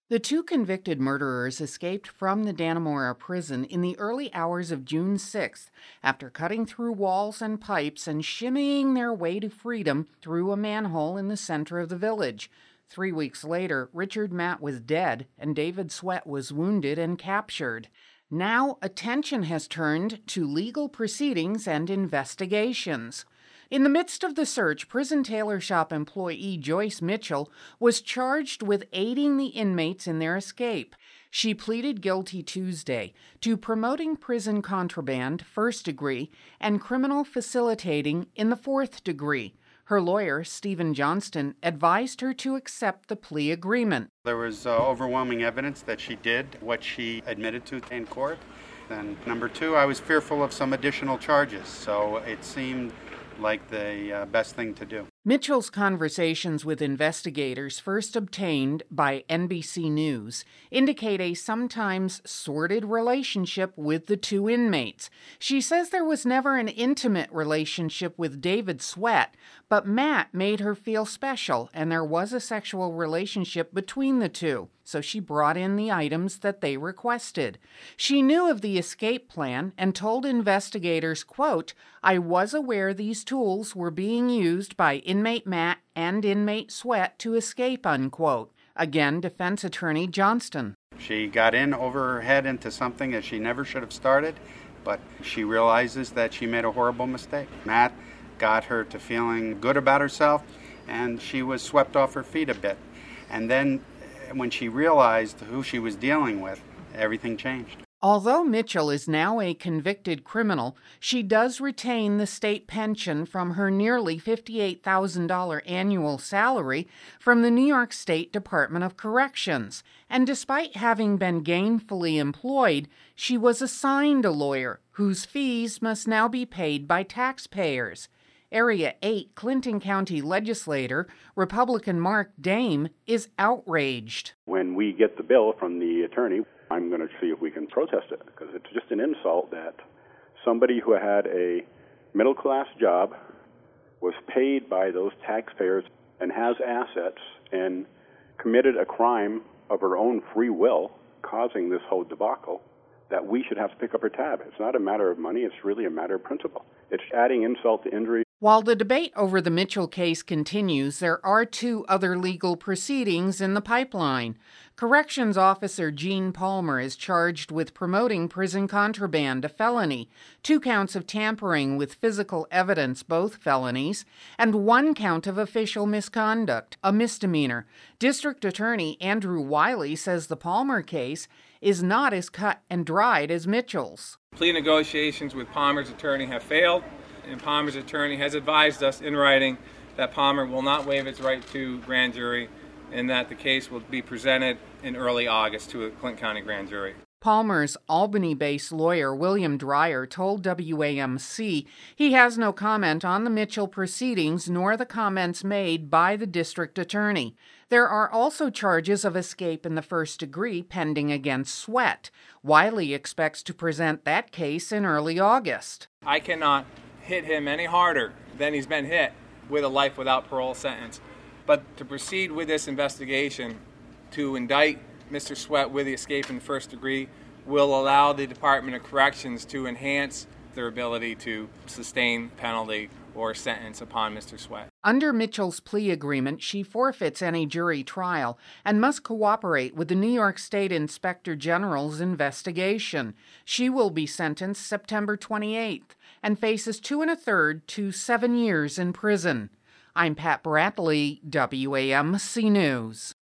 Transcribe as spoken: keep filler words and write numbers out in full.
The two convicted murderers escaped from the Dannemora prison in the early hours of June sixth after cutting through walls and pipes and shimmying their way to freedom through a manhole in the center of the village. Three weeks later, Richard Matt was dead and David Sweat was wounded and captured. Now, attention has turned to legal proceedings and investigations. In the midst of the search, prison tailor shop employee Joyce Mitchell was charged with aiding the inmates in their escape. She pleaded guilty Tuesday to promoting prison contraband, first degree, and criminal facilitating in the fourth degree. Her lawyer, Stephen Johnston, advised her to accept the plea agreement. There was uh, overwhelming evidence that she did what she admitted to in court. And number two, I was fearful of some additional charges, so it seemed like the uh, best thing to do. Mitchell's conversations with investigators, first obtained by N B C News, indicate a sometimes sordid relationship with the two inmates. She says there was never an intimate relationship with David Sweat, but Matt made her feel special, and there was a sexual relationship between the two, so she brought in the items that they requested. She knew of the escape plan and told investigators, quote, "I was aware these tools were being used by inmate Matt and inmate Sweat to escape," unquote. Again, defense attorney Johnston. She got in over her head into something that she never should have started, but she realizes that she made a horrible mistake. Matt got her to feeling good about herself, and she was swept off her feet a bit. And then when she realized who she was dealing with, everything changed. Although Mitchell is now a convicted criminal, she does retain the state pension from her nearly fifty-eight thousand dollars annual salary from the New York State Department of Corrections. And despite having been gainfully employed, she was assigned a lawyer whose fees must now be paid by taxpayers. Area eight Clinton County legislator, Republican Mark Dame, is outraged. When we get the bill from the attorney, I'm going to see if we can protest it, because it's just an insult that somebody who had a middle-class job, was paid by those taxpayers, and has assets, and committed a crime of her own free will, causing this whole debacle, that we should have to pick up her tab. It's not a matter of money, it's really a matter of principle. It's adding insult to injury. While the debate over the Mitchell case continues, there are two other legal proceedings in the pipeline. Corrections Officer Gene Palmer is charged with promoting prison contraband, a felony, two counts of tampering with physical evidence, both felonies, and one count of official misconduct, a misdemeanor. District Attorney Andrew Wiley says the Palmer case is not as cut and dried as Mitchell's. Plea negotiations with Palmer's attorney have failed, and Palmer's attorney has advised us in writing that Palmer will not waive its right to grand jury and that the case will be presented in early August to a Clinton County grand jury. Palmer's Albany-based lawyer, William Dreyer, told W A M C he has no comment on the Mitchell proceedings nor the comments made by the district attorney. There are also charges of escape in the first degree pending against Sweat. Wiley expects to present that case in early August. I cannot hit him any harder than he's been hit with a life without parole sentence. But to proceed with this investigation, to indict Mister Sweat with the escape in the first degree, will allow the Department of Corrections to enhance their ability to sustain penalty or sentence upon Mister Sweat. Under Mitchell's plea agreement, she forfeits any jury trial and must cooperate with the New York State Inspector General's investigation. She will be sentenced September twenty-eighth and faces two and a third to seven years in prison. I'm Pat Bradley, W A M C News.